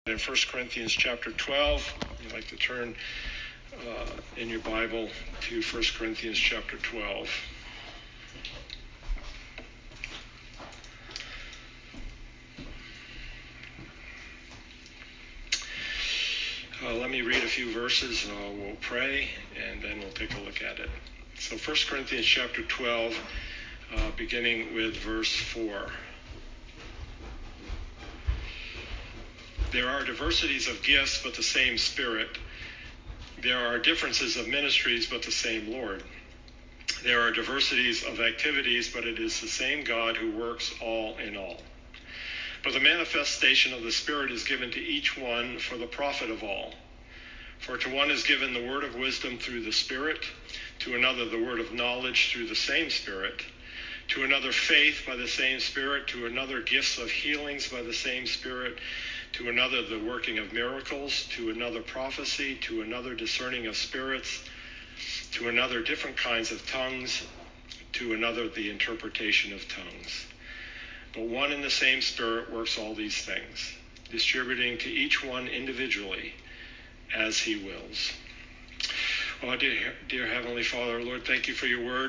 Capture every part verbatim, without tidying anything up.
In First Corinthians chapter twelve, you'd like to turn uh, in your Bible to First Corinthians chapter twelve. Uh, let me read a few verses, uh, we'll pray, and then we'll take a look at it. So First Corinthians chapter twelve, uh, beginning with verse four. There are diversities of gifts, but the same Spirit. There are differences of ministries, but the same Lord. There are diversities of activities, but it is the same God who works all in all. But the manifestation of the Spirit is given to each one for the profit of all. For to one is given the word of wisdom through the Spirit, to another the word of knowledge through the same Spirit, to another faith by the same Spirit, to another gifts of healings by the same Spirit, to another the working of miracles, to another prophecy, to another discerning of spirits, to another different kinds of tongues, to another the interpretation of tongues. But one and the same Spirit works all these things, distributing to each one individually as he wills. Oh, dear, dear Heavenly Father, Lord, thank you for your word.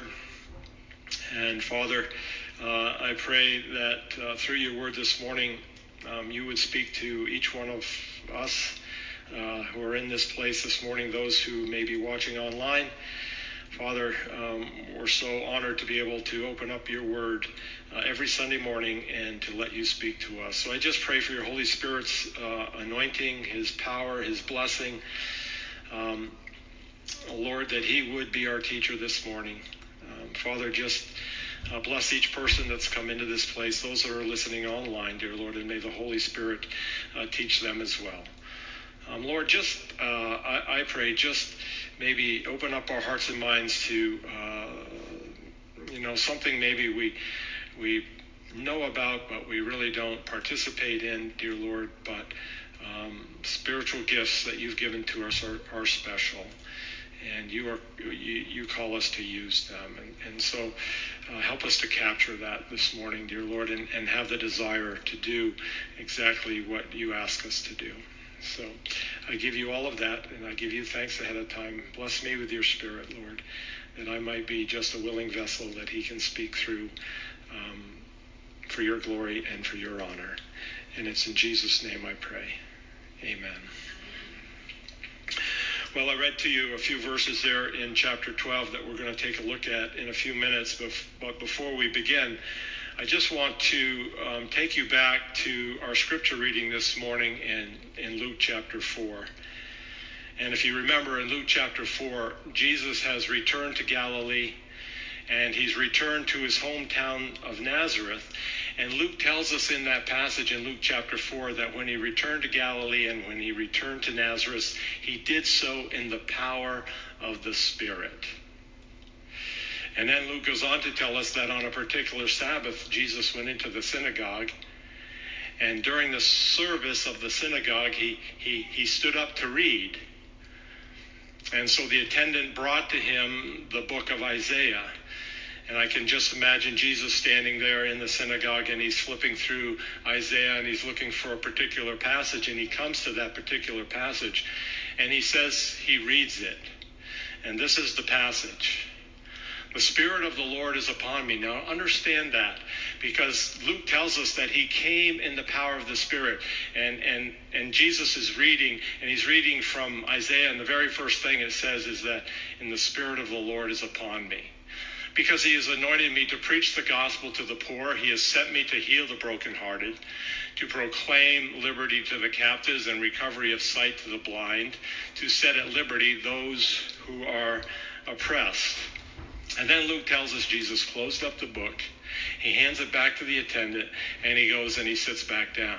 And Father, uh, I pray that uh, through your word this morning, um, you would speak to each one of us uh, who are in this place this morning, those who may be watching online. Father, um, we're so honored to be able to open up your word uh, every Sunday morning and to let you speak to us. So I just pray for your Holy Spirit's uh, anointing, his power, his blessing. Um, Lord, that he would be our teacher this morning. Um, Father, just uh, bless each person that's come into this place, those that are listening online, dear Lord, and may the Holy Spirit uh, teach them as well. Um, Lord, just, uh, I, I pray, just maybe open up our hearts and minds to, uh, you know, something maybe we we know about, but we really don't participate in, dear Lord, but um, spiritual gifts that you've given to us are, are special. And you are you, you call us to use them. And, and so uh, help us to capture that this morning, dear Lord, and, and have the desire to do exactly what you ask us to do. So I give you all of that, and I give you thanks ahead of time. Bless me with your Spirit, Lord, that I might be just a willing vessel that he can speak through um, for your glory and for your honor. And it's in Jesus' name I pray. Amen. Well, I read to you a few verses there in chapter twelve that we're going to take a look at in a few minutes. But before we begin, I just want to um, take you back to our scripture reading this morning in, in Luke chapter four. And if you remember, in Luke chapter four, Jesus has returned to Galilee, and he's returned to his hometown of Nazareth. And Luke tells us in that passage in Luke chapter four that when he returned to Galilee and when he returned to Nazareth, he did so in the power of the Spirit. And then Luke goes on to tell us that on a particular Sabbath, Jesus went into the synagogue. And during the service of the synagogue, he, he, he stood up to read. And so the attendant brought to him the book of Isaiah. And I can just imagine Jesus standing there in the synagogue, and he's flipping through Isaiah, and he's looking for a particular passage, and he comes to that particular passage, and he says he reads it. And this is the passage. The Spirit of the Lord is upon me. Now understand that, because Luke tells us that he came in the power of the Spirit. And, and, and Jesus is reading, and he's reading from Isaiah, and the very first thing it says is that, "In the Spirit of the Lord is upon me. Because he has anointed me to preach the gospel to the poor. He has sent me to heal the brokenhearted, to proclaim liberty to the captives and recovery of sight to the blind, to set at liberty those who are oppressed." And then Luke tells us Jesus closed up the book. He hands it back to the attendant, and he goes and he sits back down.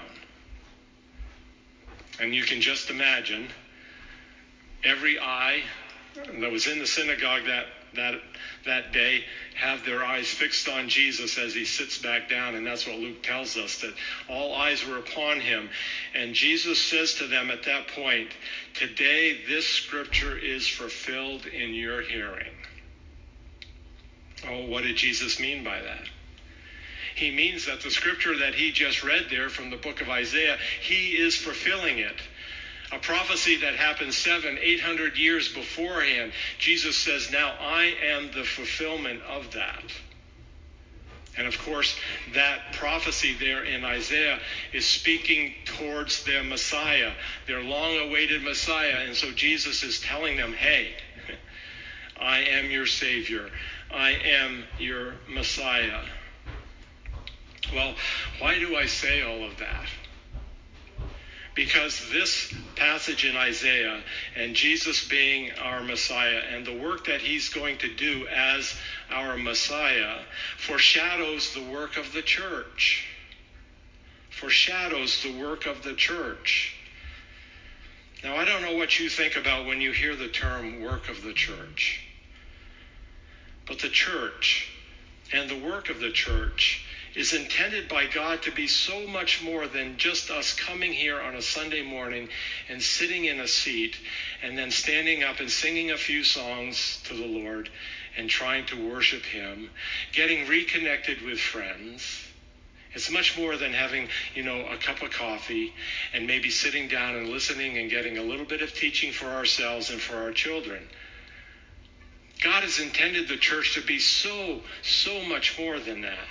And you can just imagine every eye that was in the synagogue that that that day have their eyes fixed on Jesus as he sits back down. And that's what Luke tells us, that all eyes were upon him. And Jesus says to them at that point, "Today this scripture is fulfilled in your hearing." Oh, what did Jesus mean by that? He means that the scripture that he just read there from the book of Isaiah, he is fulfilling it. A prophecy that happened seven, eight hundred years beforehand. Jesus says, now I am the fulfillment of that. And of course, that prophecy there in Isaiah is speaking towards their Messiah, their long-awaited Messiah. And so Jesus is telling them, hey, I am your Savior. I am your Messiah. Well, why do I say all of that? Because this passage in Isaiah and Jesus being our Messiah and the work that he's going to do as our Messiah foreshadows the work of the church. Foreshadows the work of the church. Now, I don't know what you think about when you hear the term work of the church. But the church and the work of the church is intended by God to be so much more than just us coming here on a Sunday morning and sitting in a seat and then standing up and singing a few songs to the Lord and trying to worship him, getting reconnected with friends. It's much more than having, you know, a cup of coffee and maybe sitting down and listening and getting a little bit of teaching for ourselves and for our children. God has intended the church to be so, so much more than that.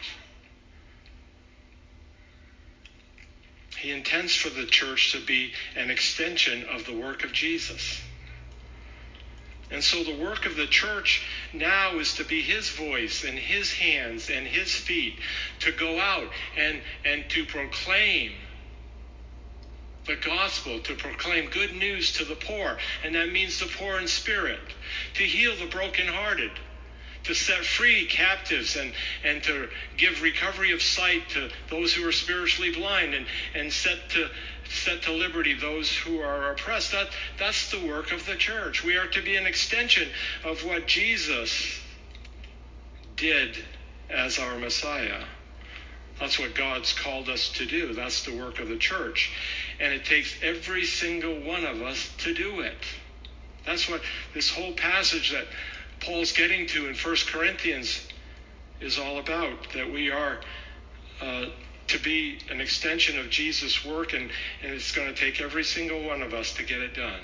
He intends for the church to be an extension of the work of Jesus. And so the work of the church now is to be his voice and his hands and his feet, to go out and, and to proclaim the gospel, to proclaim good news to the poor, and that means the poor in spirit, to heal the brokenhearted, to set free captives and, and to give recovery of sight to those who are spiritually blind, and, and set to set to liberty those who are oppressed. That, that's the work of the church. We are to be an extension of what Jesus did as our Messiah. That's what God's called us to do. That's the work of the church. And it takes every single one of us to do it. That's what this whole passage that Paul's getting to in First Corinthians is all about, that we are uh, to be an extension of Jesus' work, and, and it's going to take every single one of us to get it done.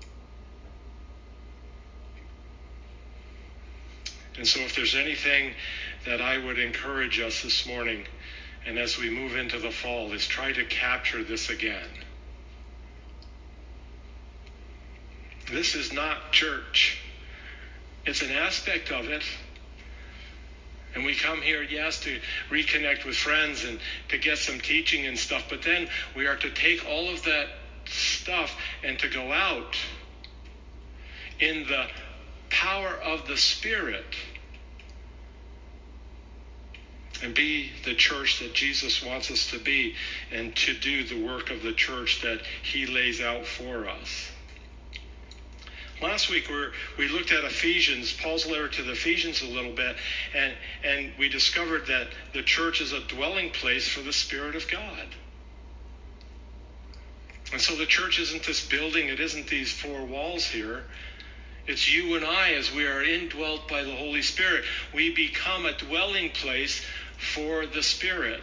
And so if there's anything that I would encourage us this morning, and as we move into the fall, is try to capture this again. This is not church. It's an aspect of it. And we come here, yes, to reconnect with friends and to get some teaching and stuff, but then we are to take all of that stuff and to go out in the power of the Spirit and be the church that Jesus wants us to be, and to do the work of the church that he lays out for us. Last week we were, we looked at Ephesians, Paul's letter to the Ephesians a little bit, and, and we discovered that the church is a dwelling place for the Spirit of God. And so the church isn't this building, it isn't these four walls here. It's you and I, as we are indwelt by the Holy Spirit. We become a dwelling place for the Spirit.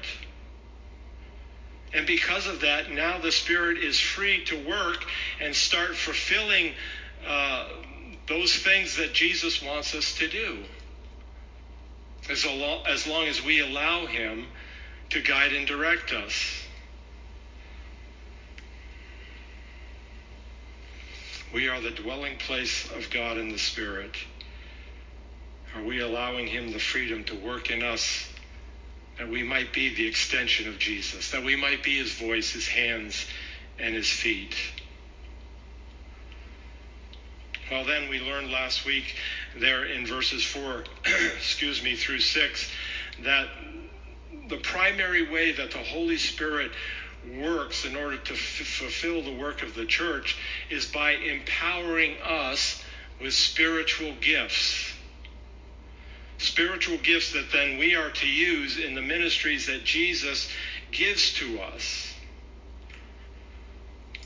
And because of that, now the Spirit is free to work and start fulfilling uh, those things that Jesus wants us to do, as, al- as long as we allow him to guide and direct us. We are the dwelling place of God in the Spirit. Are we allowing him the freedom to work in us, that we might be the extension of Jesus, that we might be his voice, his hands, and his feet? Well, then we learned last week there in verses four, excuse me, through six, that the primary way that the Holy Spirit works in order to f- fulfill the work of the church is by empowering us with spiritual gifts. Spiritual gifts that then we are to use in the ministries that Jesus gives to us.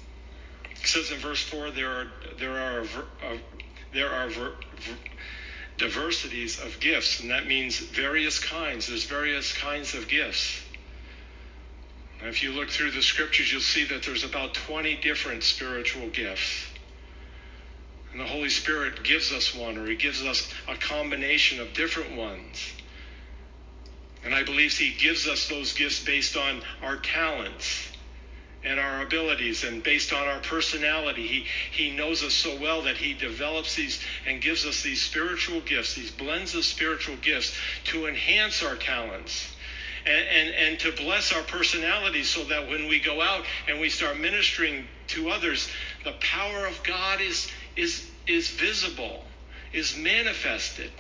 It says in verse four, there are there are uh, there are ver, ver, diversities of gifts, and that means various kinds. There's various kinds of gifts. If you look through the scriptures, you'll see that there's about twenty different spiritual gifts. And the Holy Spirit gives us one, or he gives us a combination of different ones. And I believe he gives us those gifts based on our talents and our abilities and based on our personality. He, he knows us so well that he develops these and gives us these spiritual gifts, these blends of spiritual gifts to enhance our talents. And, and, and to bless our personality so that when we go out and we start ministering to others, the power of God is, is, is visible, is manifested.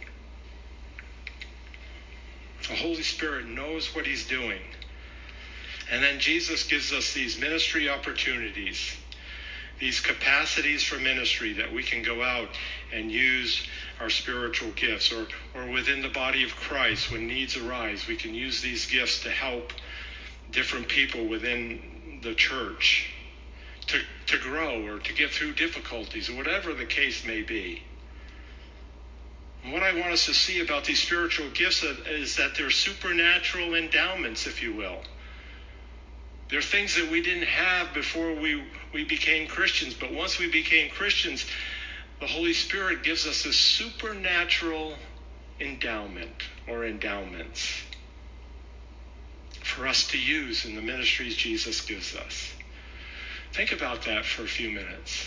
The Holy Spirit knows what he's doing. And then Jesus gives us these ministry opportunities, these capacities for ministry that we can go out and use our spiritual gifts, or, or within the body of Christ, when needs arise, we can use these gifts to help different people within the church to, to grow or to get through difficulties, or whatever the case may be. And what I want us to see about these spiritual gifts is that they're supernatural endowments, if you will. They're things that we didn't have before we, we became Christians, but once we became Christians, the Holy Spirit gives us a supernatural endowment or endowments for us to use in the ministries Jesus gives us. Think about that for a few minutes.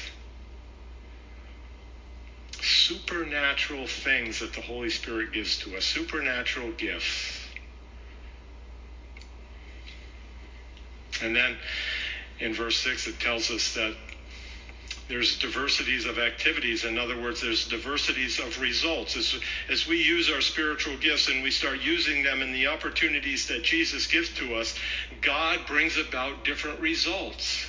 Supernatural things that the Holy Spirit gives to us, supernatural gifts. And then in verse six, it tells us that there's diversities of activities. In other words, there's diversities of results. As, as we use our spiritual gifts and we start using them in the opportunities that Jesus gives to us, God brings about different results.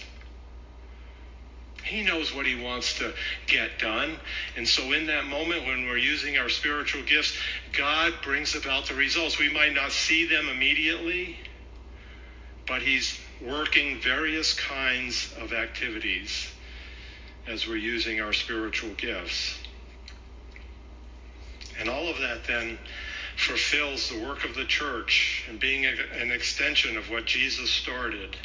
He knows what he wants to get done. And so in that moment when we're using our spiritual gifts, God brings about the results. We might not see them immediately, but he's working various kinds of activities as we're using our spiritual gifts. And all of that then fulfills the work of the church and being a, an extension of what Jesus started.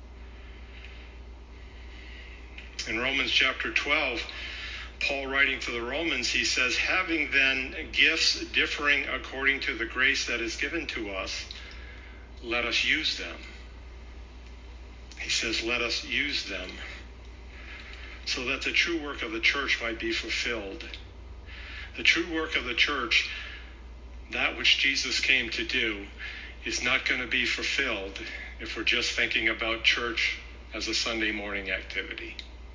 In Romans chapter twelve, Paul writing to the Romans, he says, having then gifts differing according to the grace that is given to us, let us use them. He says, let us use them so that the true work of the church might be fulfilled. The true work of the church, that which Jesus came to do, is not going to be fulfilled if we're just thinking about church as a Sunday morning activity.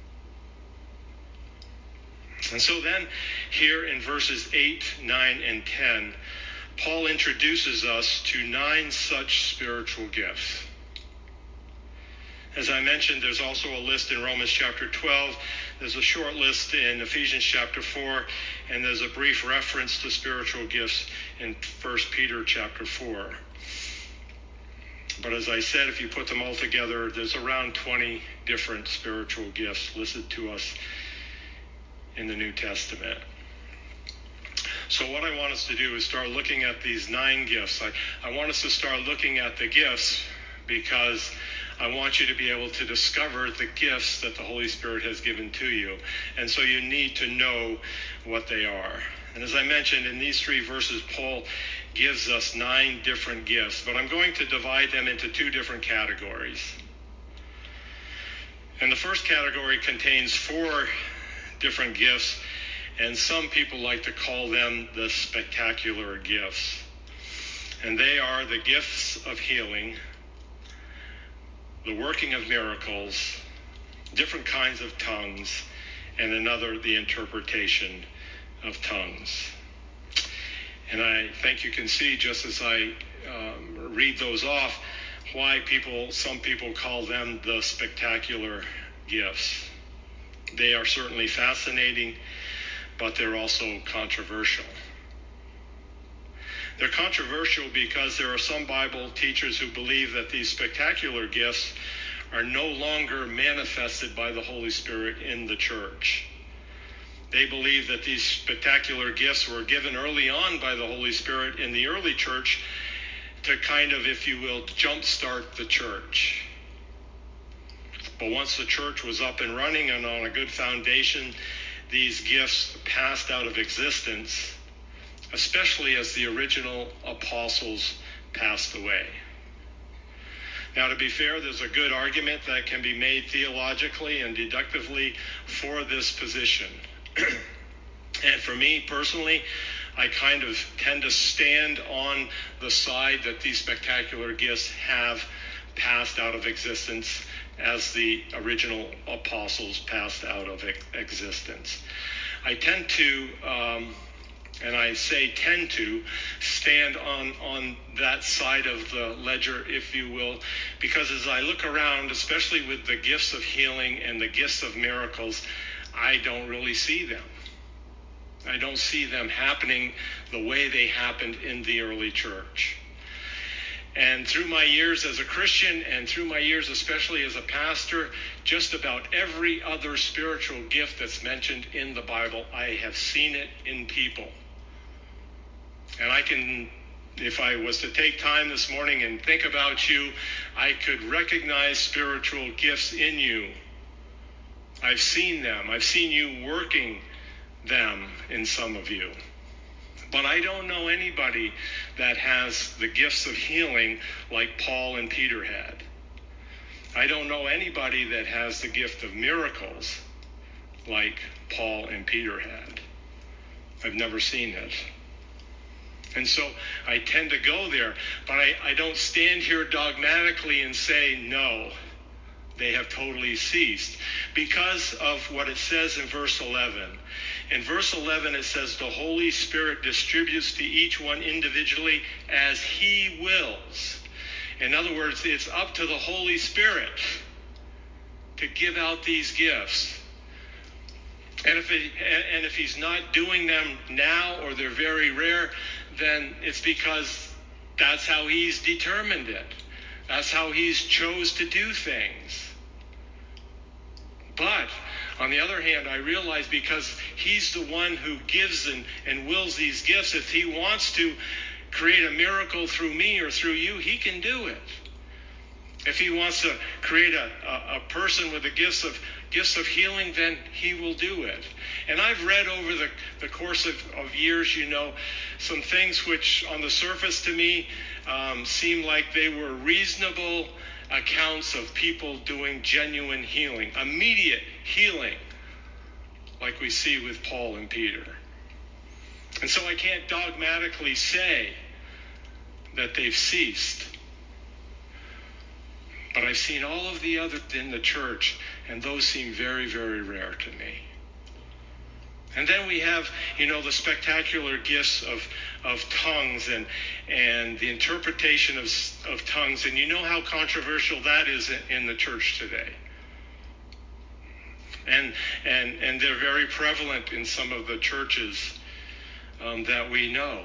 And so then, here in verses eight, nine, and ten, Paul introduces us to nine such spiritual gifts. As I mentioned, there's also a list in Romans chapter twelve. There's a short list in Ephesians chapter four, and there's a brief reference to spiritual gifts in First Peter chapter four. But as I said, if you put them all together, there's around twenty different spiritual gifts listed to us in the New Testament. So what I want us to do is start looking at these nine gifts. I, I want us to start looking at the gifts because I want you to be able to discover the gifts that the Holy Spirit has given to you. And so you need to know what they are. And as I mentioned, in these three verses, Paul gives us nine different gifts, but I'm going to divide them into two different categories. And the first category contains four different gifts, and some people like to call them the spectacular gifts. And they are the gifts of healing, the working of miracles, different kinds of tongues, and another, the interpretation of tongues. And I think you can see, just as I um, read those off, why people, some people call them the spectacular gifts. They are certainly fascinating, but they're also controversial. They're controversial because there are some Bible teachers who believe that these spectacular gifts are no longer manifested by the Holy Spirit in the church. They believe that these spectacular gifts were given early on by the Holy Spirit in the early church to kind of, if you will, jumpstart the church. But once the church was up and running and on a good foundation, these gifts passed out of existence, especially as the original apostles passed away. Now, to be fair, there's a good argument that can be made theologically and deductively for this position. And for me personally, I kind of tend to stand on the side that these spectacular gifts have passed out of existence as the original apostles passed out of existence. I tend to, um, and I say tend to, stand on, on that side of the ledger, if you will, because as I look around, especially with the gifts of healing and the gifts of miracles, I don't really see them. I don't see them happening the way they happened in the early church. And through my years as a Christian, and through my years especially as a pastor, just about every other spiritual gift that's mentioned in the Bible, I have seen it in people. And I can, if I was to take time this morning and think about you, I could recognize spiritual gifts in you. I've seen them. I've seen you working them in some of you. But I don't know anybody that has the gifts of healing like Paul and Peter had. I don't know anybody that has the gift of miracles like Paul and Peter had. I've never seen it. And so I tend to go there, but I, I don't stand here dogmatically and say, no, they have totally ceased, because of what it says in verse eleven. In verse eleven, it says, the Holy Spirit distributes to each one individually as he wills. In other words, it's up to the Holy Spirit to give out these gifts. And if it, and if he's not doing them now, or they're very rare, then it's because that's how he's determined it. That's how he's chose to do things. But on the other hand, I realize because he's the one who gives and, and wills these gifts, if he wants to create a miracle through me or through you, he can do it. If he wants to create a, a, a person with the gifts of gifts of healing, then he will do it. And I've read over the, the course of, of years, you know, some things which on the surface to me um, seem like they were reasonable accounts of people doing genuine healing, immediate healing, like we see with Paul and Peter. And so I can't dogmatically say that they've ceased. But I've seen all of the others in the church, and those seem very, very rare to me. And then we have, you know, the spectacular gifts of, of tongues and and the interpretation of, of tongues. And you know how controversial that is in, in the church today. And and and they're very prevalent in some of the churches um, that we know.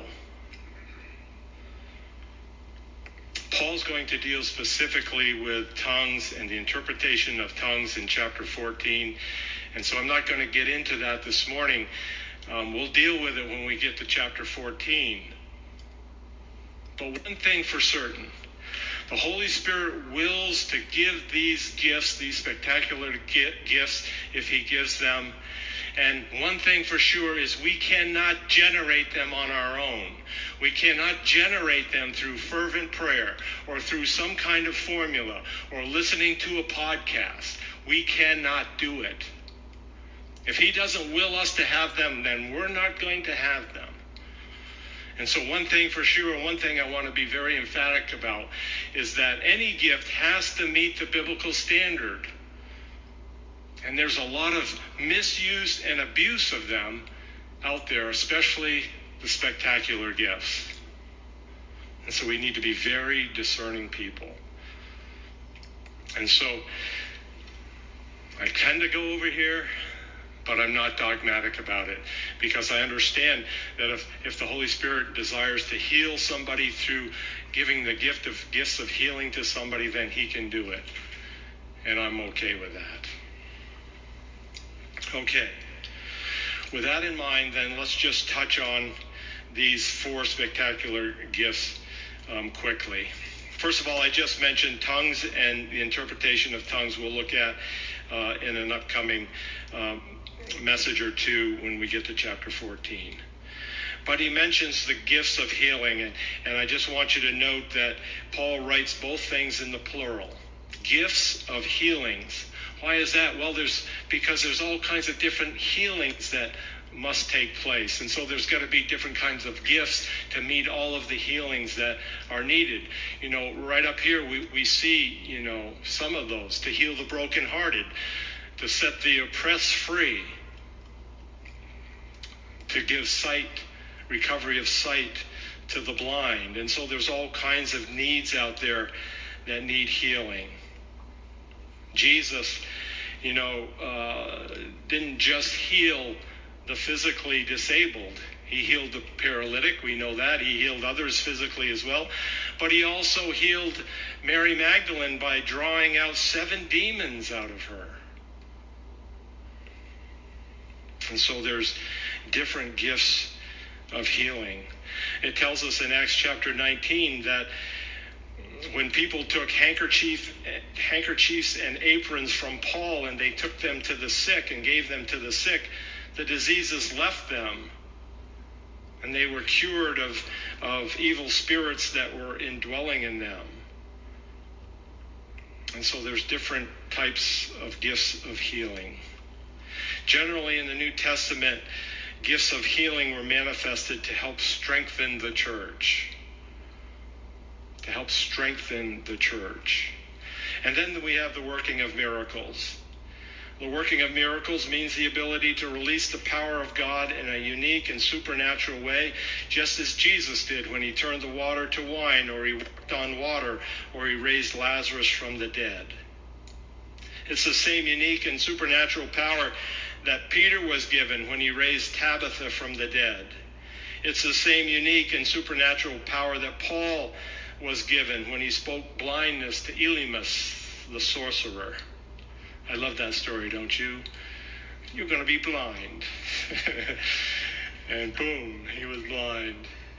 Paul's going to deal specifically with tongues and the interpretation of tongues in chapter fourteen. And so I'm not going to get into that this morning. Um, we'll deal with it when we get to chapter fourteen. But one thing for certain, the Holy Spirit wills to give these gifts, these spectacular gifts, if he gives them. And one thing for sure is we cannot generate them on our own. We cannot generate them through fervent prayer or through some kind of formula or listening to a podcast. We cannot do it. If he doesn't will us to have them, then we're not going to have them. And so one thing for sure, one thing I want to be very emphatic about is that any gift has to meet the biblical standard. And there's a lot of misuse and abuse of them out there, especially the spectacular gifts. And so we need to be very discerning people. And so I tend to go over here, but I'm not dogmatic about it, because I understand that if, if the Holy Spirit desires to heal somebody through giving the gift of gifts of healing to somebody, then he can do it. And I'm okay with that. Okay. with that in mind, then let's just touch on these four spectacular gifts um, quickly. First of all, I just mentioned tongues and the interpretation of tongues we'll look at uh, in an upcoming um, message or two when we get to chapter fourteen. But he mentions the gifts of healing, and, and I just want you to note that Paul writes both things in the plural. Gifts of healings. Why is that? Well, there's because there's all kinds of different healings that must take place. And so there's got to be different kinds of gifts to meet all of the healings that are needed. You know, right up here we, we see, you know, some of those. To heal the brokenhearted, to set the oppressed free, to give sight, recovery of sight to the blind. And so there's all kinds of needs out there that need healing. Jesus, you know, uh, didn't just heal the physically disabled. He healed the paralytic, we know that. He healed others physically as well. But he also healed Mary Magdalene by drawing out seven demons out of her. And so there's different gifts of healing. It tells us in Acts chapter nineteen that when people took handkerchief, handkerchiefs and aprons from Paul and they took them to the sick and gave them to the sick, the diseases left them, and they were cured of, of evil spirits that were indwelling in them. And so there's different types of gifts of healing. Generally in the New Testament, gifts of healing were manifested to help strengthen the church. To help strengthen the church. And then we have the working of miracles. The working of miracles means the ability to release the power of God in a unique and supernatural way, just as Jesus did when he turned the water to wine, or he walked on water, or he raised Lazarus from the dead. It's the same unique and supernatural power that Peter was given when he raised Tabitha from the dead. It's the same unique and supernatural power that Paul was given when he spoke blindness to Elymas, the sorcerer. I love that story, don't you? You're going to be blind. And boom, he was blind.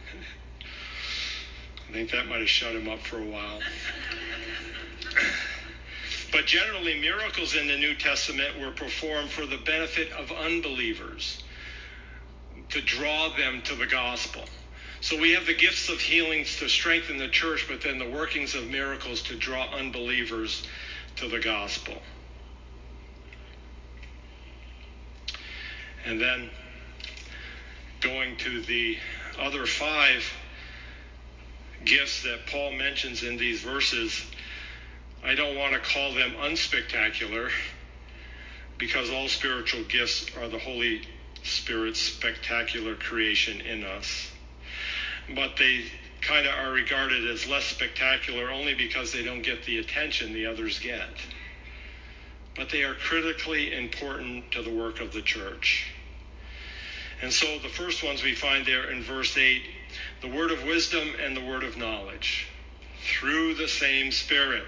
I think that might have shut him up for a while. But generally, miracles in the New Testament were performed for the benefit of unbelievers, to draw them to the gospel. So we have the gifts of healings to strengthen the church, but then the workings of miracles to draw unbelievers to the gospel. And then going to the other five gifts that Paul mentions in these verses, I don't want to call them unspectacular, because all spiritual gifts are the Holy Spirit's spectacular creation in us. But they kind of are regarded as less spectacular only because they don't get the attention the others get. But they are critically important to the work of the church. And so the first ones we find there in verse eight, the word of wisdom and the word of knowledge, through the same Spirit.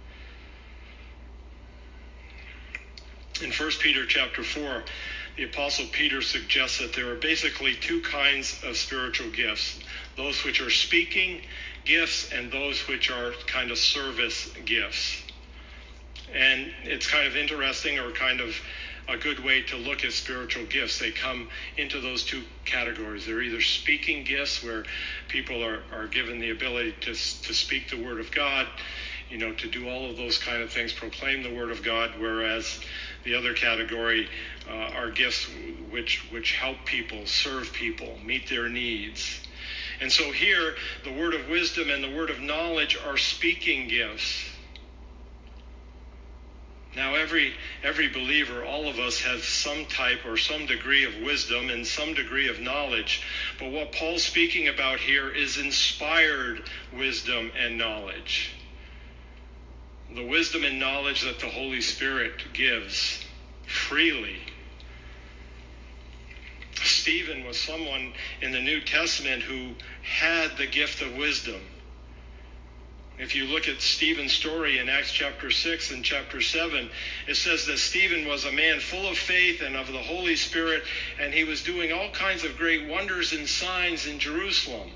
In First Peter chapter four, the Apostle Peter suggests that there are basically two kinds of spiritual gifts, those which are speaking gifts and those which are kind of service gifts. And it's kind of interesting, or kind of a good way to look at spiritual gifts. They come into those two categories. They're either speaking gifts, where people are, are given the ability to, to speak the word of God, you know, to do all of those kind of things, proclaim the word of God, whereas the other category uh, are gifts which which help people, serve people, meet their needs. And so here, the word of wisdom and the word of knowledge are speaking gifts. Now, every every believer, all of us, have some type or some degree of wisdom and some degree of knowledge. But what Paul's speaking about here is inspired wisdom and knowledge. The wisdom and knowledge that the Holy Spirit gives freely. Stephen was someone in the New Testament who had the gift of wisdom. If you look at Stephen's story in Acts chapter six and chapter seven, it says that Stephen was a man full of faith and of the Holy Spirit, and he was doing all kinds of great wonders and signs in Jerusalem.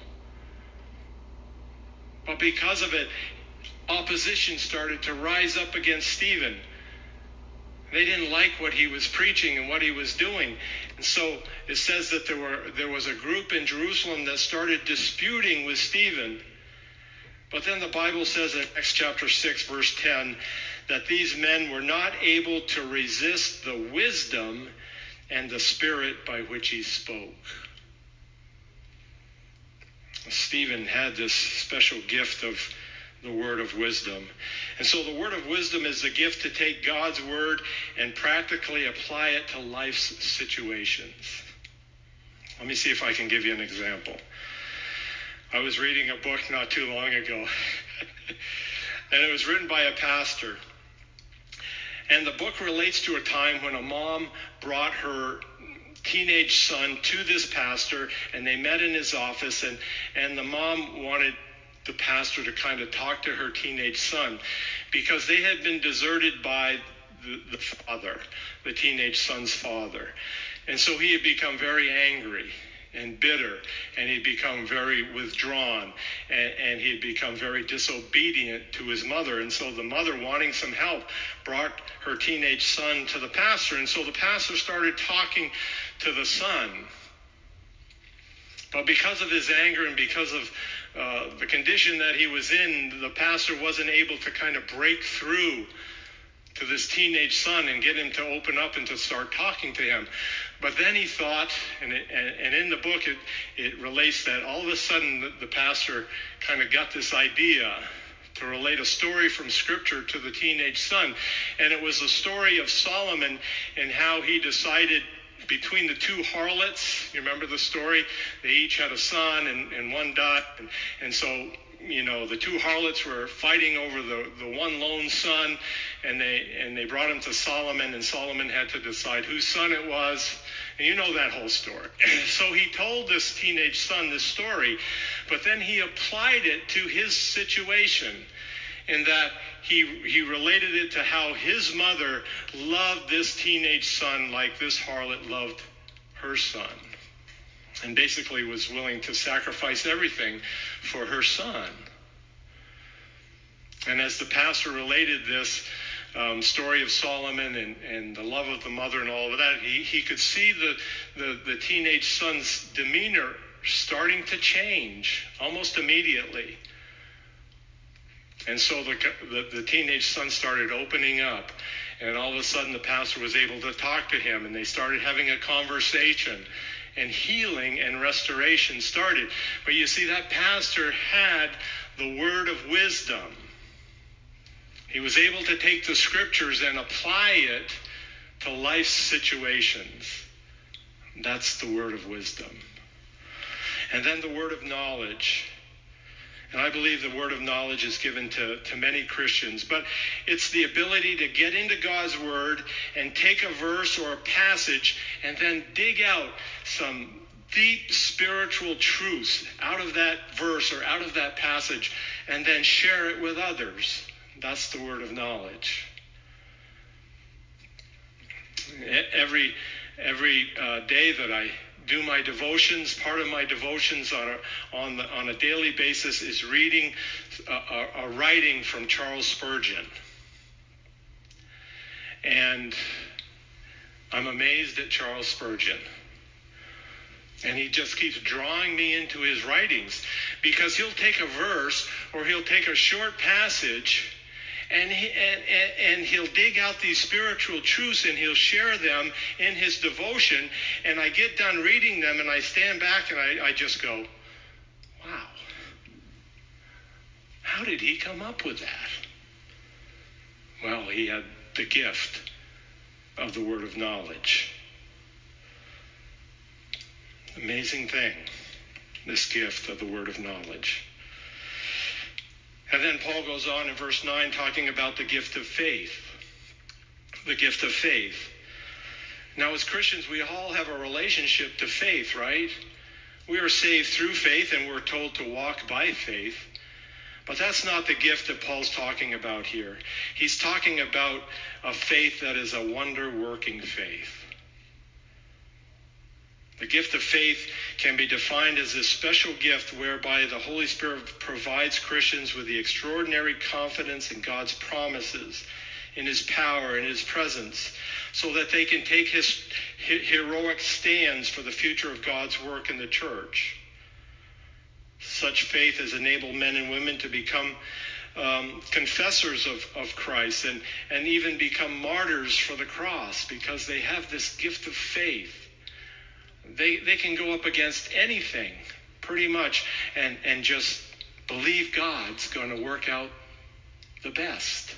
But because of it, opposition started to rise up against Stephen. They didn't like what he was preaching and what he was doing. And so it says that there were there was a group in Jerusalem that started disputing with Stephen. But then the Bible says in Acts chapter six, verse ten, that these men were not able to resist the wisdom and the spirit by which he spoke. Stephen had this special gift of the word of wisdom. And so the word of wisdom is the gift to take God's word and practically apply it to life's situations. Let me see if I can give you an example. I was reading a book not too long ago, and it was written by a pastor. And the book relates to a time when a mom brought her teenage son to this pastor, and they met in his office, and, and the mom wanted the pastor to kind of talk to her teenage son because they had been deserted by the, the father, the teenage son's father. And so he had become very angry and bitter, and he'd become very withdrawn, and, and he'd become very disobedient to his mother. And so the mother, wanting some help, brought her teenage son to the pastor. And so the pastor started talking to the son. But because of his anger and because of uh, the condition that he was in, the pastor wasn't able to kind of break through to this teenage son and get him to open up and to start talking to him. But then he thought, and, it, and, and in the book it, it relates that all of a sudden the, the pastor kind of got this idea to relate a story from Scripture to the teenage son. And it was the story of Solomon and how he decided between the two harlots. You remember the story? They each had a son, and, and one died. And, and so, you know, the two harlots were fighting over the, the one lone son, and they and they brought him to Solomon, and Solomon had to decide whose son it was. And you know that whole story. So he told this teenage son this story, but then he applied it to his situation, in that he he related it to how his mother loved this teenage son like this harlot loved her son, and basically was willing to sacrifice everything for her son. And as the pastor related this um, story of Solomon and, and the love of the mother and all of that, he, he could see the, the, the teenage son's demeanor starting to change almost immediately. And so the, the the teenage son started opening up, and all of a sudden the pastor was able to talk to him, and they started having a conversation, and healing and restoration started. But you see, that pastor had the word of wisdom. He was able to take the Scriptures and apply it to life's situations. That's the word of wisdom. And then the word of knowledge. And I believe the word of knowledge is given to, to many Christians. But it's the ability to get into God's word and take a verse or a passage and then dig out some deep spiritual truths out of that verse or out of that passage and then share it with others. That's the word of knowledge. Every, every uh, day that I do my devotions, part of my devotions on a, on, the, on a daily basis is reading a, a, a writing from Charles Spurgeon. And I'm amazed at Charles Spurgeon. And he just keeps drawing me into his writings, because he'll take a verse or he'll take a short passage And, he, and, and he'll dig out these spiritual truths and he'll share them in his devotion. And I get done reading them and I stand back and I, I just go, wow, how did he come up with that? Well, he had the gift of the word of knowledge. Amazing thing, this gift of the word of knowledge. And then Paul goes on in verse nine talking about the gift of faith. The gift of faith. Now, as Christians, we all have a relationship to faith, right? We are saved through faith, and we're told to walk by faith. But that's not the gift that Paul's talking about here. He's talking about a faith that is a wonder-working faith. The gift of faith can be defined as a special gift whereby the Holy Spirit provides Christians with the extraordinary confidence in God's promises, in his power, in his presence, so that they can take his heroic stands for the future of God's work in the church. Such faith has enabled men and women to become um, confessors of, of Christ and, and even become martyrs for the cross because they have this gift of faith. They they can go up against anything, pretty much, and, and just believe God's going to work out the best.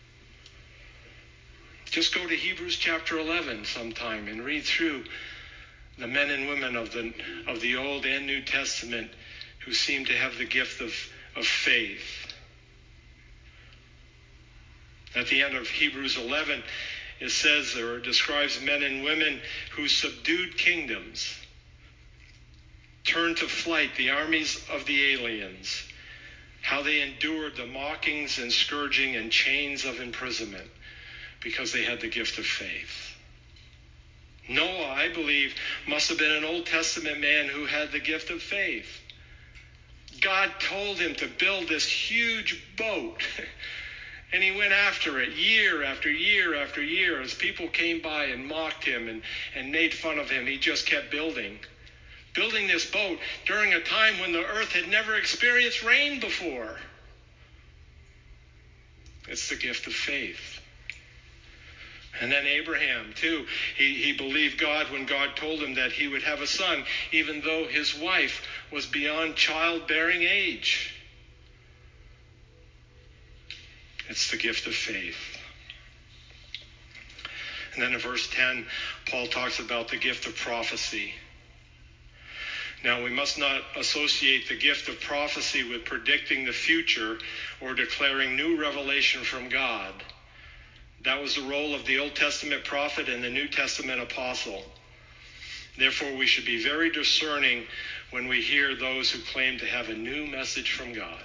Just go to Hebrews chapter eleven sometime and read through the men and women of the of the Old and New Testament who seem to have the gift of, of faith. At the end of Hebrews eleven, it says or describes men and women who subdued kingdoms, turned to flight the armies of the aliens, how they endured the mockings and scourging and chains of imprisonment because they had the gift of faith. Noah, I believe, must have been an Old Testament man who had the gift of faith. God told him to build this huge boat. And he went after it year after year after year. As people came by and mocked him and, and made fun of him, he just kept building. Building this boat during a time when the earth had never experienced rain before. It's the gift of faith. And then Abraham, too. He, he believed God when God told him that he would have a son, even though his wife was beyond childbearing age. It's the gift of faith. And then in verse ten, Paul talks about the gift of prophecy. Now, we must not associate the gift of prophecy with predicting the future or declaring new revelation from God. That was the role of the Old Testament prophet and the New Testament apostle. Therefore, we should be very discerning when we hear those who claim to have a new message from God.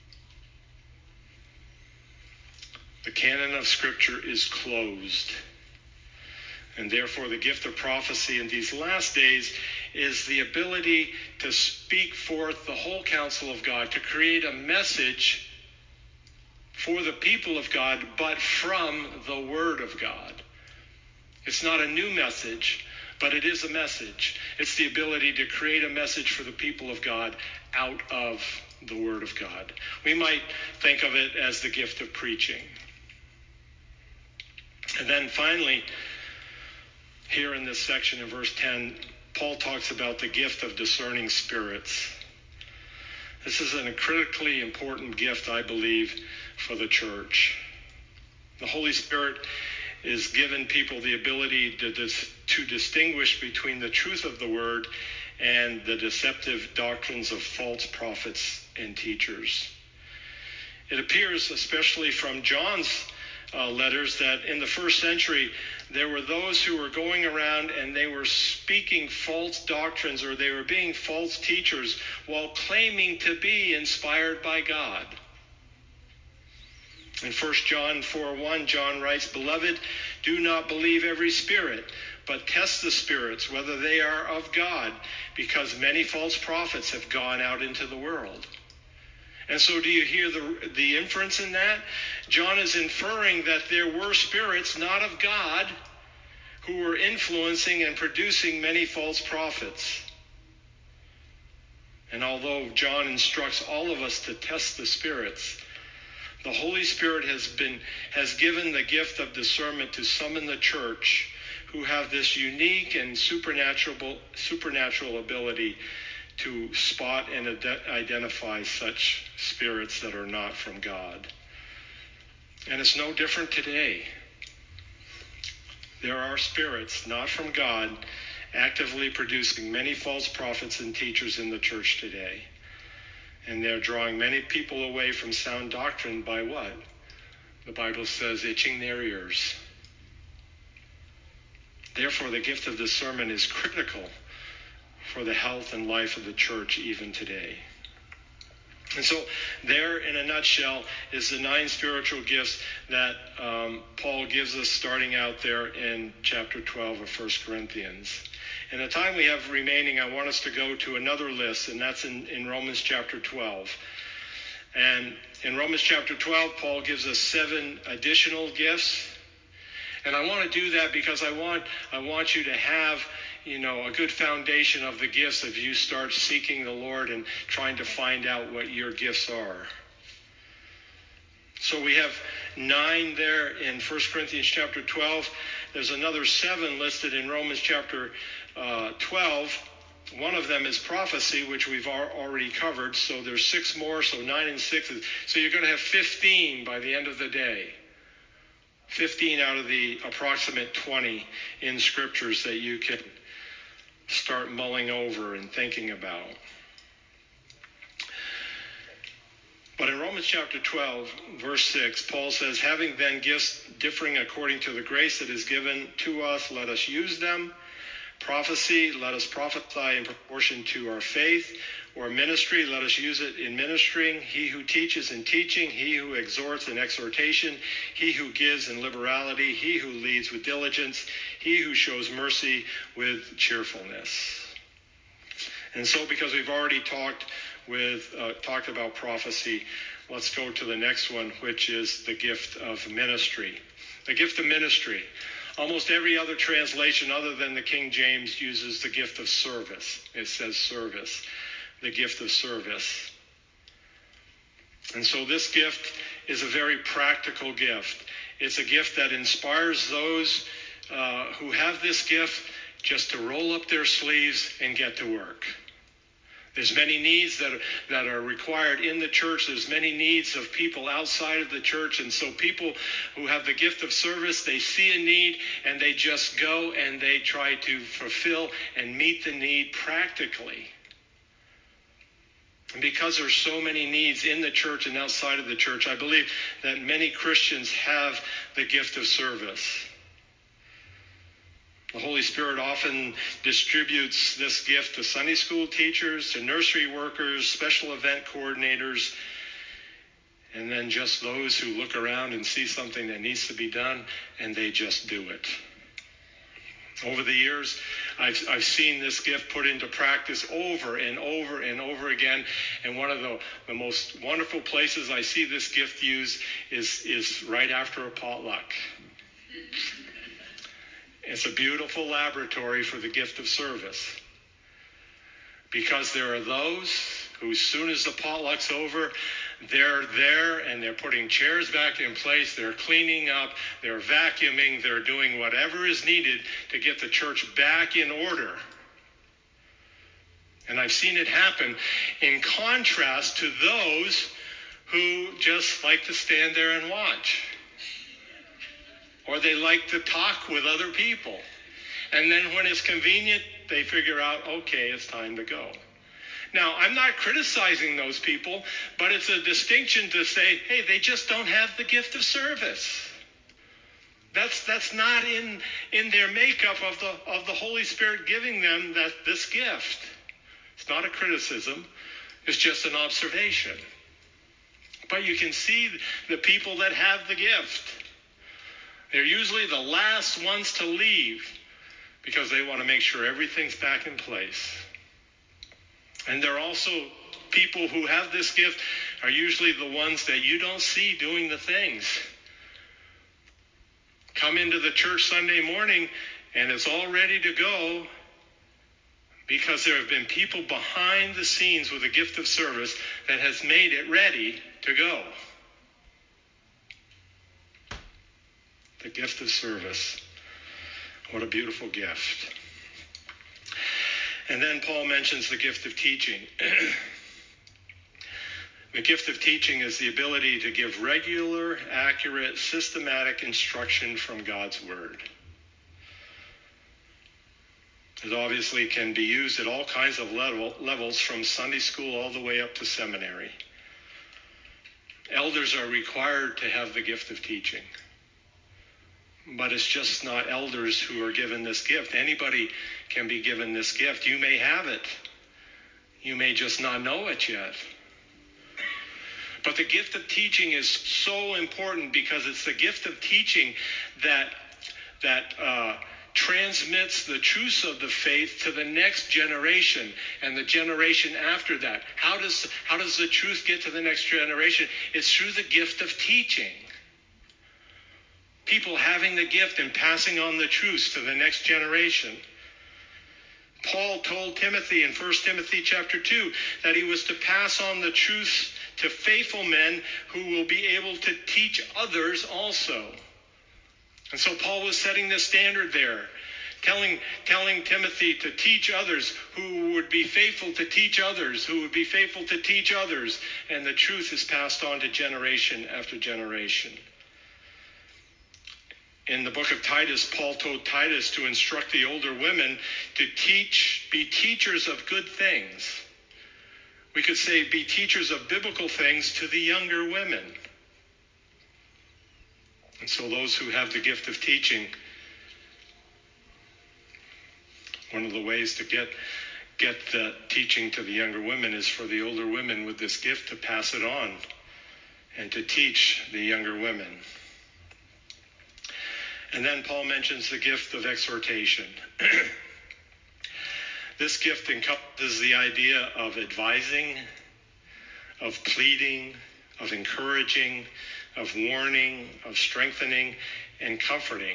The canon of Scripture is closed. And therefore, the gift of prophecy in these last days is the ability to speak forth the whole counsel of God, to create a message for the people of God, but from the Word of God. It's not a new message, but it is a message. It's the ability to create a message for the people of God out of the Word of God. We might think of it as the gift of preaching. And then finally, here in this section in verse ten, Paul talks about the gift of discerning spirits. This is a critically important gift, I believe, for the church. The Holy Spirit is given people the ability to, dis- to distinguish between the truth of the Word and the deceptive doctrines of false prophets and teachers. It appears, especially from John's Uh, letters, that in the first century there were those who were going around and they were speaking false doctrines, or they were being false teachers while claiming to be inspired by God. In First John four one, John writes, "Beloved, do not believe every spirit, but test the spirits, whether they are of God, because many false prophets have gone out into the world." And so do you hear the, the inference in that? John is inferring that there were spirits not of God who were influencing and producing many false prophets. And although John instructs all of us to test the spirits, the Holy Spirit has been has given the gift of discernment to some in the church who have this unique and supernatural supernatural ability to spot and ad- identify such spirits that are not from God. And it's no different today. There are spirits not from God actively producing many false prophets and teachers in the church today. And they're drawing many people away from sound doctrine by what? The Bible says, itching their ears. Therefore, the gift of discernment is critical for the health and life of the church even today. And so there, in a nutshell, is the nine spiritual gifts that um, Paul gives us starting out there in chapter twelve of First Corinthians. In the time we have remaining, I want us to go to another list, and that's in, in Romans chapter twelve. And in Romans chapter twelve, Paul gives us seven additional gifts. And I want to do that because I want I want you to have, you know, a good foundation of the gifts if you start seeking the Lord and trying to find out what your gifts are. So we have nine there in First Corinthians chapter twelve. There's another seven listed in Romans chapter uh, twelve. One of them is prophecy, which we've already covered. So there's six more, so nine and six. So you're going to have fifteen by the end of the day. fifteen out of the approximate twenty in scriptures that you can start mulling over and thinking about. But in Romans chapter twelve, verse six, Paul says, having then gifts differing according to the grace that is given to us, let us use them. Prophecy, let us prophesy in proportion to our faith. Or ministry, let us use it in ministering. He who teaches in teaching, he who exhorts in exhortation, he who gives in liberality, he who leads with diligence, he who shows mercy with cheerfulness. And so, because we've already talked with uh, talked about prophecy, let's go to the next one, which is the gift of ministry. The gift of ministry. Almost every other translation other than the King James uses the gift of service. It says service. The gift of service. And so this gift is a very practical gift. It's a gift that inspires those uh, who have this gift just to roll up their sleeves and get to work. There's many needs that are, that are required in the church. There's many needs of people outside of the church. And so people who have the gift of service, they see a need and they just go and they try to fulfill and meet the need practically. And because there's so many needs in the church and outside of the church, I believe that many Christians have the gift of service. The Holy Spirit often distributes this gift to Sunday school teachers, to nursery workers, special event coordinators, and then just those who look around and see something that needs to be done, and they just do it. Over the years, I've, I've seen this gift put into practice over and over and over again. And one of the, the most wonderful places I see this gift used is, is right after a potluck. It's a beautiful laboratory for the gift of service. Because there are those who, as soon as the potluck's over, they're there and they're putting chairs back in place, they're cleaning up, they're vacuuming, they're doing whatever is needed to get the church back in order. And I've seen it happen in contrast to those who just like to stand there and watch. Or they like to talk with other people. And then when it's convenient, they figure out, okay, it's time to go. Now, I'm not criticizing those people, but it's a distinction to say, hey, they just don't have the gift of service. That's that's not in, in their makeup of the of the Holy Spirit giving them that this gift. It's not a criticism. It's just an observation. But you can see the people that have the gift. They're usually the last ones to leave because they want to make sure everything's back in place. And they're also people who have this gift are usually the ones that you don't see doing the things. Come into the church Sunday morning and it's all ready to go because there have been people behind the scenes with a gift of service that has made it ready to go. The gift of service. What a beautiful gift. And then Paul mentions the gift of teaching. The gift of teaching is the ability to give regular, accurate, systematic instruction from God's Word. It obviously can be used at all kinds of level, levels, from Sunday school all the way up to seminary. Elders are required to have the gift of teaching. But it's just not elders who are given this gift. Anybody can be given this gift. You may have it. You may just not know it yet. But the gift of teaching is so important because it's the gift of teaching that that uh, transmits the truths of the faith to the next generation and the generation after that. How does how does the truth get to the next generation? It's through the gift of teaching. People having the gift and passing on the truths to the next generation. Paul told Timothy in First Timothy chapter two that he was to pass on the truths to faithful men who will be able to teach others also. And so Paul was setting the standard there, telling, telling Timothy to teach others who would be faithful to teach others, who would be faithful to teach others. And the truth is passed on to generation after generation. In the book of Titus, Paul told Titus to instruct the older women to teach, be teachers of good things. We could say be teachers of biblical things to the younger women. And so those who have the gift of teaching, one of the ways to get, get the teaching to the younger women is for the older women with this gift to pass it on and to teach the younger women. And then Paul mentions the gift of exhortation. This gift encompasses the idea of advising, of pleading, of encouraging, of warning, of strengthening, and comforting.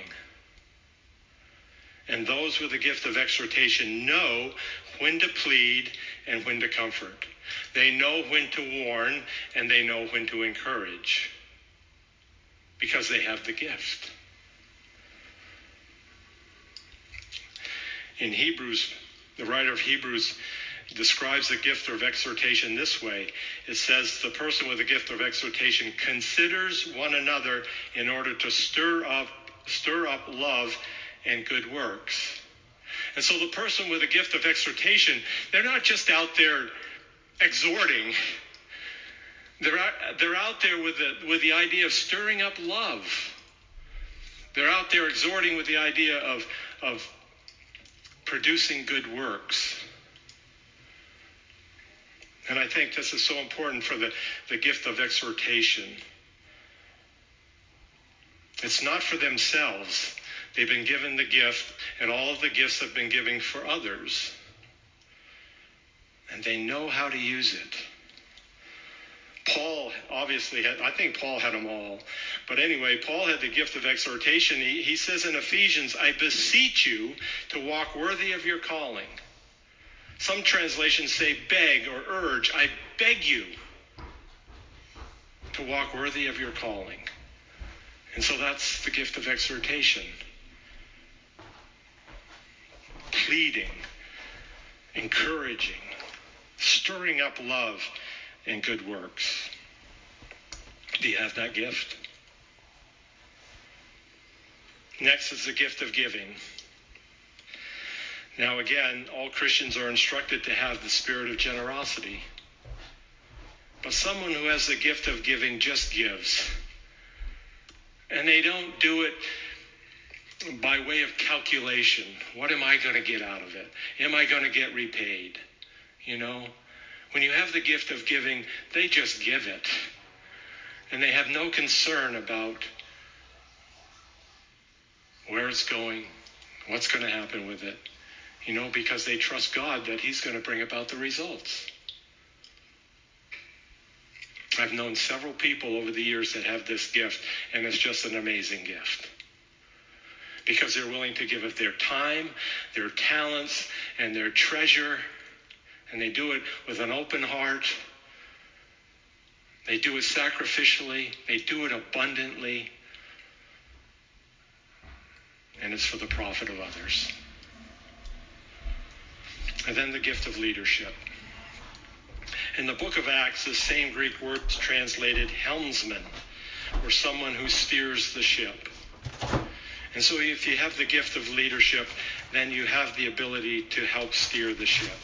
And those with the gift of exhortation know when to plead and when to comfort. They know when to warn and they know when to encourage because they have the gift. In Hebrews, the writer of Hebrews describes the gift of exhortation this way. It says, the person with the gift of exhortation considers one another in order to stir up, stir up love and good works. And so the person with the gift of exhortation, they're not just out there exhorting. They're out, they're out there with the, with the idea of stirring up love. They're out there exhorting with the idea of, of producing good works. And I think this is so important for the, the gift of exhortation. It's not for themselves. They've been given the gift, and all of the gifts have been given for others. And they know how to use it. Paul obviously had, I think Paul had them all. But anyway, Paul had the gift of exhortation. He, he says in Ephesians, I beseech you to walk worthy of your calling. Some translations say beg or urge. I beg you to walk worthy of your calling. And so that's the gift of exhortation. Pleading, encouraging, stirring up love and good works. Do you have that gift? Next is the gift of giving. Now again, all Christians are instructed to have the spirit of generosity. But someone who has the gift of giving just gives. And they don't do it by way of calculation. What am I going to get out of it? Am I going to get repaid? You know, when you have the gift of giving, they just give it. And they have no concern about where it's going, what's going to happen with it. You know, because they trust God that he's going to bring about the results. I've known several people over the years that have this gift, and it's just an amazing gift. Because they're willing to give of their time, their talents, and their treasure, and they do it with an open heart. They do it sacrificially. They do it abundantly. And it's for the profit of others. And then the gift of leadership. In the book of Acts, the same Greek word is translated helmsman, or someone who steers the ship. And so if you have the gift of leadership, then you have the ability to help steer the ship.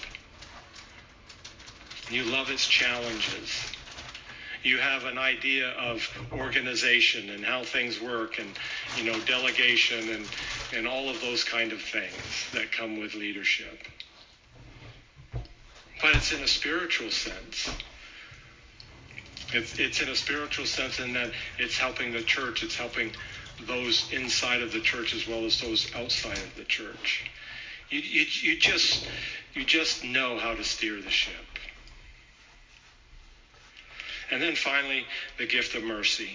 You love its challenges. You have an idea of organization and how things work and, you know, delegation and, and all of those kind of things that come with leadership. But it's in a spiritual sense. It's, it's in a spiritual sense in that it's helping the church. It's helping those inside of the church as well as those outside of the church. You, you, you just you just know how to steer the ship. And then finally, the gift of mercy.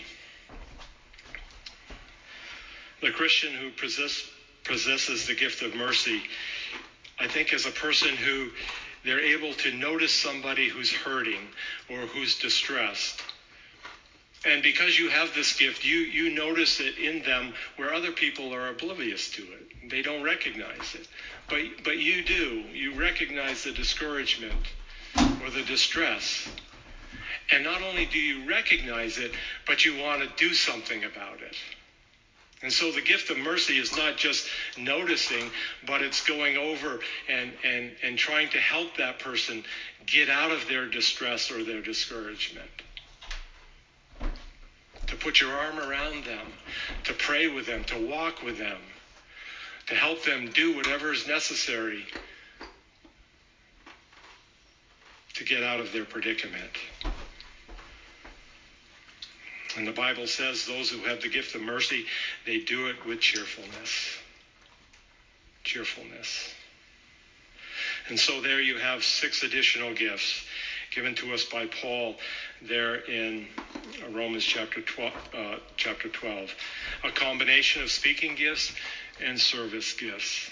The Christian who possess, possesses the gift of mercy, I think, is a person who they're able to notice somebody who's hurting or who's distressed. And because you have this gift, you, you notice it in them where other people are oblivious to it. They don't recognize it. But, but you do. You recognize the discouragement or the distress. And not only do you recognize it, but you want to do something about it. And so the gift of mercy is not just noticing, but it's going over and, and, and trying to help that person get out of their distress or their discouragement. To put your arm around them, to pray with them, to walk with them, to help them do whatever is necessary to get out of their predicament. And the Bible says those who have the gift of mercy, they do it with cheerfulness. Cheerfulness. And so there you have six additional gifts given to us by Paul there in Romans chapter twelve, uh, chapter twelve. A combination of speaking gifts and service gifts.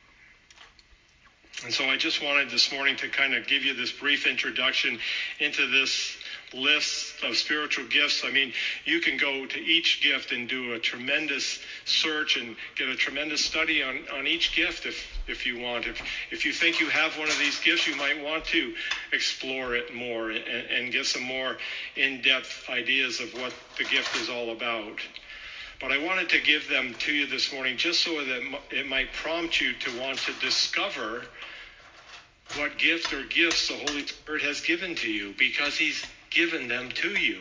And so I just wanted this morning to kind of give you this brief introduction into this list of spiritual gifts. I mean, you can go to each gift and do a tremendous search and get a tremendous study on, on each gift if, if you want. If, if you think you have one of these gifts, you might want to explore it more and, and get some more in-depth ideas of what the gift is all about. But I wanted to give them to you this morning just so that it might prompt you to want to discover what gift or gifts the Holy Spirit has given to you, because he's given them to you.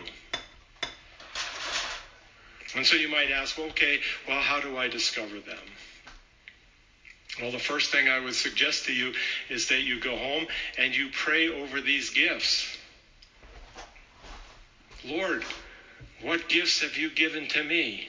And so you might ask, well, okay, well, how do I discover them? Well, the first thing I would suggest to you is that you go home and you pray over these gifts. Lord, what gifts have you given to me?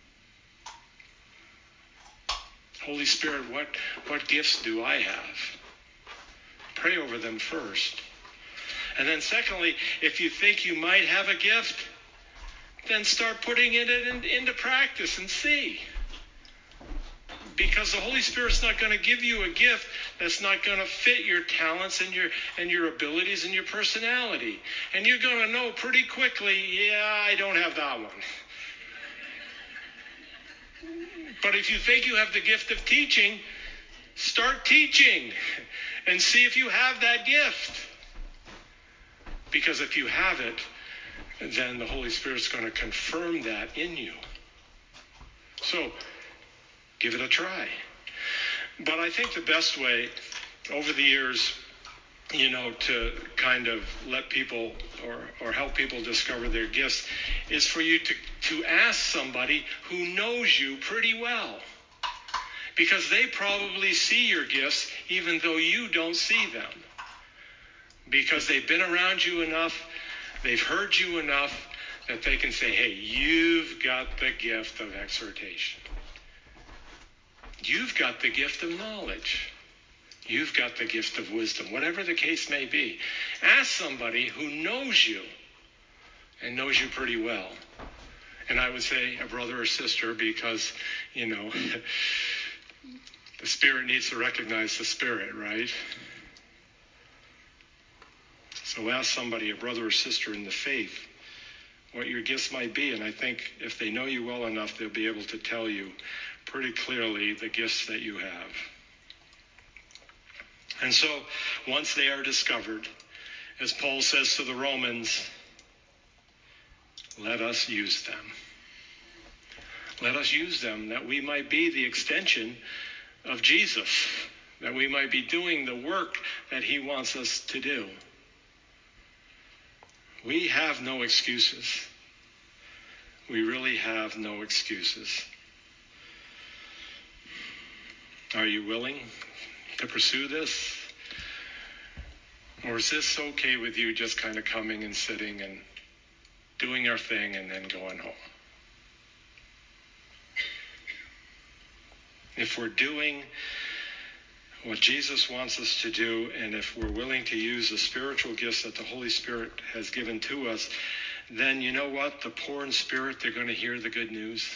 Holy Spirit, what, what gifts do I have? Pray over them first. And then secondly, if you think you might have a gift, then start putting it in, into practice and see. Because the Holy Spirit's not going to give you a gift that's not going to fit your talents and your and your abilities and your personality. And you're going to know pretty quickly, yeah, I don't have that one. But if you think you have the gift of teaching, start teaching and see if you have that gift. Because if you have it, then the Holy Spirit's going to confirm that in you. So, give it a try. But I think the best way over the years, you know, to kind of let people or, or help people discover their gifts is for you to, to ask somebody who knows you pretty well. Because they probably see your gifts even though you don't see them. Because they've been around you enough, they've heard you enough that they can say, hey, you've got the gift of exhortation. You've got the gift of knowledge. You've got the gift of wisdom, whatever the case may be. Ask somebody who knows you and knows you pretty well. And I would say a brother or sister because, you know, the Spirit needs to recognize the Spirit, right? So ask somebody, a brother or sister in the faith, what your gifts might be. And I think if they know you well enough, they'll be able to tell you pretty clearly the gifts that you have. And so once they are discovered, as Paul says to the Romans, let us use them. Let us use them that we might be the extension of Jesus, that we might be doing the work that he wants us to do. We have no excuses. We really have no excuses. Are you willing to pursue this? Or is this okay with you just kind of coming and sitting and doing our thing, and then going home. If we're doing what Jesus wants us to do, and if we're willing to use the spiritual gifts that the Holy Spirit has given to us, then you know what? The poor in spirit, they're going to hear the good news.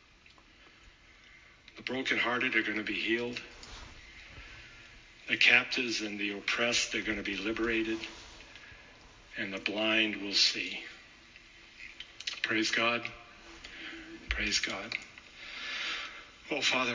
The brokenhearted are going to be healed. The captives and the oppressed, they're going to be liberated. And the blind will see. Praise God. Praise God. Oh, Father,